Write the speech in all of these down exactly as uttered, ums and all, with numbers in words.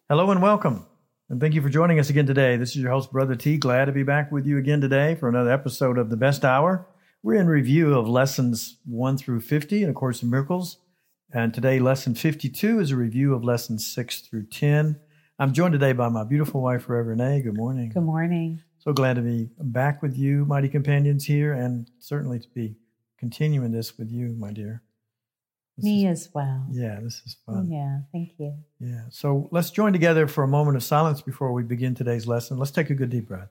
Hello and welcome, and thank you for joining us again today. This is your host, Brother T. Glad to be back with you again today for another episode of The Best Hour. We're in review of lessons one through fifty in A Course in Miracles, and today lesson fifty-two is a review of lessons six through ten. I'm joined today by my beautiful wife, Reverend A. Good morning. Good morning. So glad to be back with you, mighty companions here, and certainly to be continuing this with you, my dear. This Me is, as well. Yeah, this is fun. Yeah, thank you. Yeah. So let's join together for a moment of silence before we begin today's lesson. Let's take a good deep breath.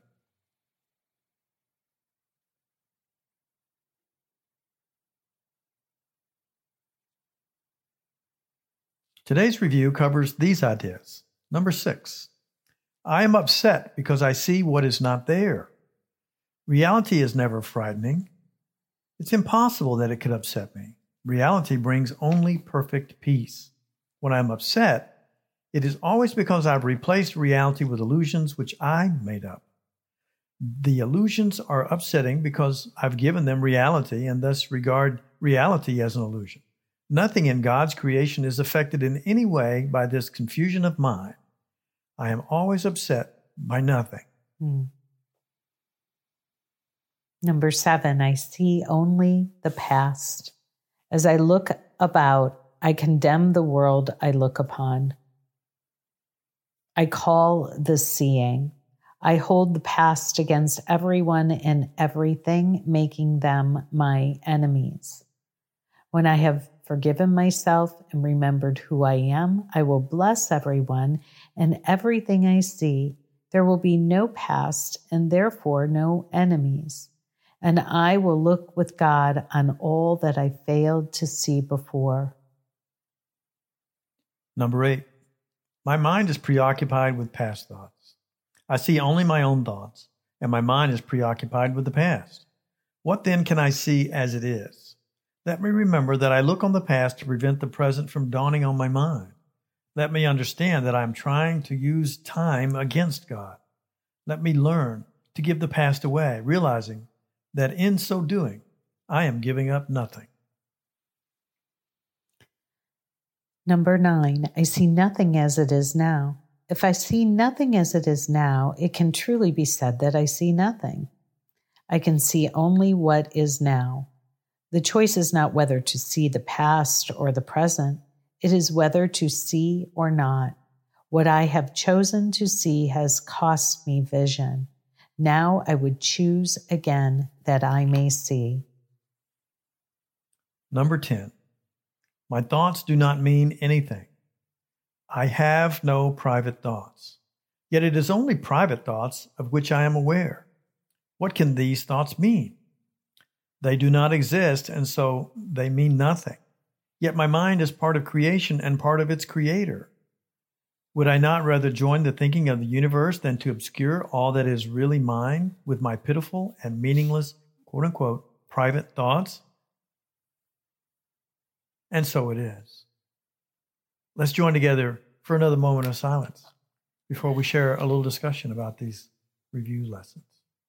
Today's review covers these ideas. Number six, I am upset because I see what is not there. Reality is never frightening. It's impossible that it could upset me. Reality brings only perfect peace. When I'm upset, it is always because I've replaced reality with illusions which I made up. The illusions are upsetting because I've given them reality and thus regard reality as an illusion. Nothing in God's creation is affected in any way by this confusion of mind. I am always upset by nothing. Hmm. Number seven, I see only the past. As I look about, I condemn the world I look upon. I call this seeing. I hold the past against everyone and everything, making them my enemies. When I have forgiven myself and remembered who I am, I will bless everyone and everything I see. There will be no past and therefore no enemies. And I will look with God on all that I failed to see before. Number eight, my mind is preoccupied with past thoughts. I see only my own thoughts, and my mind is preoccupied with the past. What then can I see as it is? Let me remember that I look on the past to prevent the present from dawning on my mind. Let me understand that I am trying to use time against God. Let me learn to give the past away, realizing that in so doing, I am giving up nothing. Number nine, I see nothing as it is now. If I see nothing as it is now, it can truly be said that I see nothing. I can see only what is now. The choice is not whether to see the past or the present. It is whether to see or not. What I have chosen to see has cost me vision. Now I would choose again that I may see. Number ten, my thoughts do not mean anything. I have no private thoughts. Yet it is only private thoughts of which I am aware. What can these thoughts mean? They do not exist, and so they mean nothing. Yet my mind is part of creation and part of its creator. Would I not rather join the thinking of the universe than to obscure all that is really mine with my pitiful and meaningless, quote-unquote, private thoughts? And so it is. Let's join together for another moment of silence before we share a little discussion about these review lessons.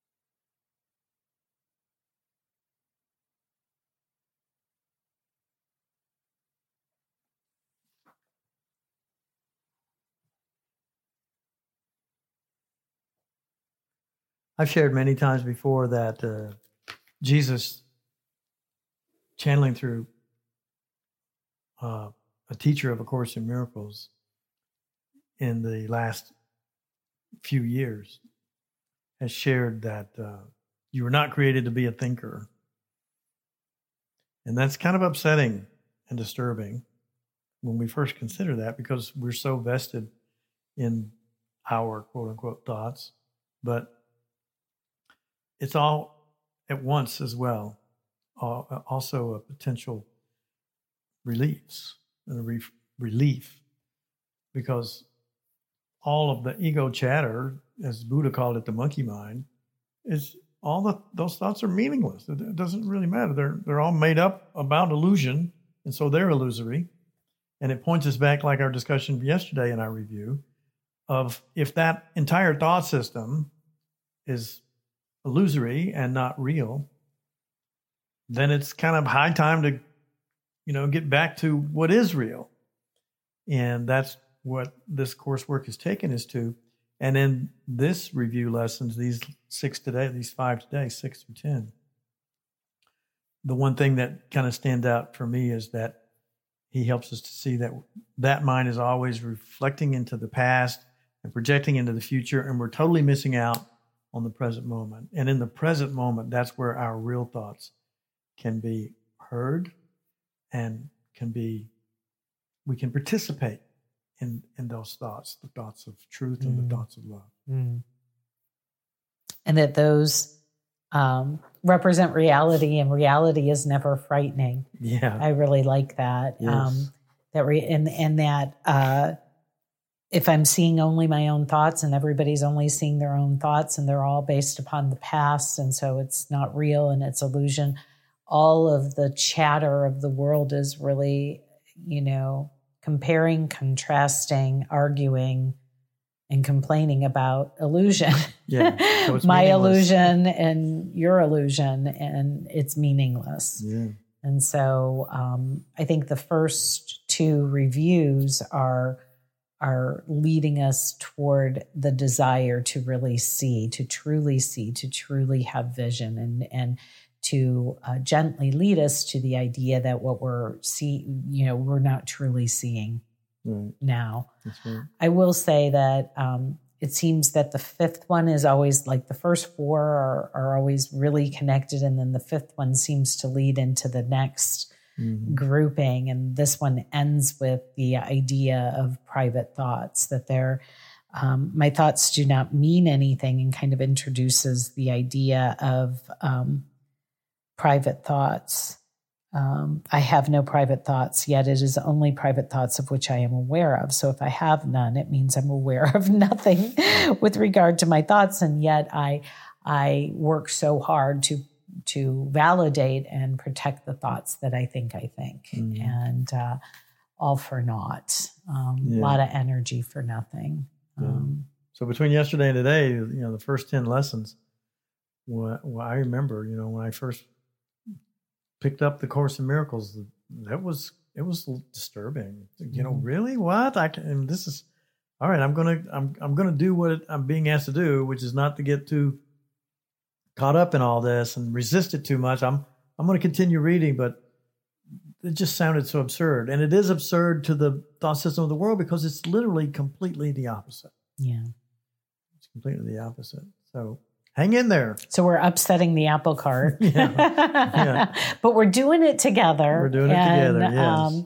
I've shared many times before that uh, Jesus, channeling through uh, a teacher of A Course in Miracles in the last few years, has shared that uh, you were not created to be a thinker. And that's kind of upsetting and disturbing when we first consider that, because we're so vested in our quote-unquote thoughts. But it's all at once as well, uh, also a potential reliefs and a re- relief, because all of the ego chatter, as Buddha called it, the monkey mind, is all the those thoughts are meaningless. It, it doesn't really matter. They're they're all made up about illusion, and so they're illusory. And it points us back, like our discussion yesterday in our review, of if that entire thought system is illusory and not real, then it's kind of high time to, you know, get back to what is real. And that's what this coursework has taken us to. And in this review lessons, these six today, these five today, six through ten, the one thing that kind of stands out for me is that he helps us to see that that mind is always reflecting into the past and projecting into the future, and we're totally missing out on the present moment. And in the present moment, that's where our real thoughts can be heard and can be, we can participate in, in those thoughts, the thoughts of truth and Mm. the thoughts of love. Mm. And that those um, represent reality, and reality is never frightening. Yeah. I really like that. Yes. Um, that re- and and that uh, if I'm seeing only my own thoughts, and everybody's only seeing their own thoughts, and they're all based upon the past, and so it's not real and it's illusion. All of the chatter of the world is really, you know, comparing, contrasting, arguing, and complaining about illusion. Yeah. So it's My meaningless. illusion and your illusion, and it's meaningless. Yeah. And so um, I think the first two reviews are are leading us toward the desire to really see, to truly see, to truly have vision, and and to uh, gently lead us to the idea that what we're see, you know, we're not truly seeing Right. now. That's right. I will say that um, it seems that the fifth one is always like the first four are, are always really connected, and then the fifth one seems to lead into the next Mhm. grouping, and this one ends with the idea of private thoughts, that they're um, my thoughts do not mean anything, and kind of introduces the idea of um, private thoughts. Um, I have no private thoughts, yet it is only private thoughts of which I am aware of. So if I have none, it means I'm aware of nothing with regard to my thoughts, and yet I I work so hard to to validate and protect the thoughts that I think I think, Mhm. and uh, all for naught. Um, Yeah. A lot of energy for nothing. Yeah. Um, So between yesterday and today, you know, the first ten lessons, what, what I remember, you know, when I first picked up the Course in Miracles, that was, it was disturbing. You know, Mhm. really? What? I can, and this is, all right, I'm going to, I'm, I'm going to do what I'm being asked to do, which is not to get too caught up in all this and resist it too much. I'm, I'm going to continue reading, but it just sounded so absurd. And it is absurd to the thought system of the world because it's literally completely the opposite. yeah. It's completely the opposite. So hang in there. So we're upsetting the apple cart. Yeah. Yeah. But we're doing it together. We're doing it and, together, yes. Um,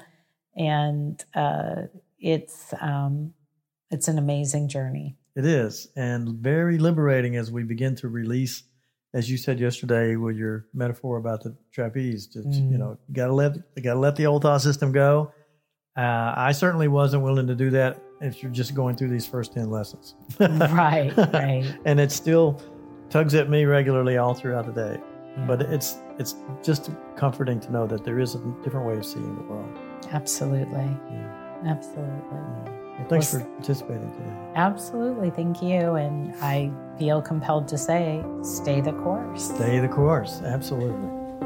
and uh, it's um, it's an amazing journey. It is. And very liberating as we begin to release, as you said yesterday with your metaphor about the trapeze. Just, Mm. you know, you gotta let you gotta let the old thought system go. Uh, I certainly wasn't willing to do that if you're just going through these first ten lessons. Right, right. And it still tugs at me regularly all throughout the day. Yeah. But it's it's just comforting to know that there is a different way of seeing the world. Absolutely. Yeah. Absolutely. Well, thanks Well, for participating today. Absolutely. Thank you. And I feel compelled to say, stay the course. Stay the course. Absolutely.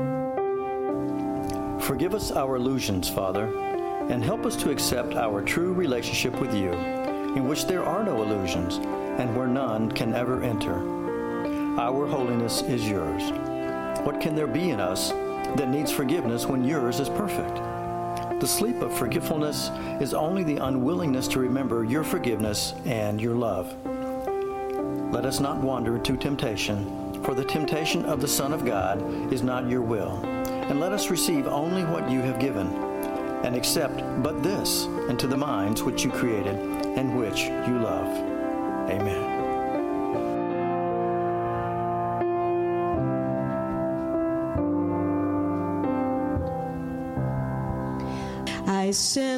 Forgive us our illusions, Father, and help us to accept our true relationship with you, in which there are no illusions and where none can ever enter. Our holiness is yours. What can there be in us that needs forgiveness when yours is perfect? The sleep of forgetfulness is only the unwillingness to remember your forgiveness and your love. Let us not wander to temptation, for the temptation of the Son of God is not your will. And let us receive only what you have given, and accept but this into the minds which you created and which you love. Amen. I send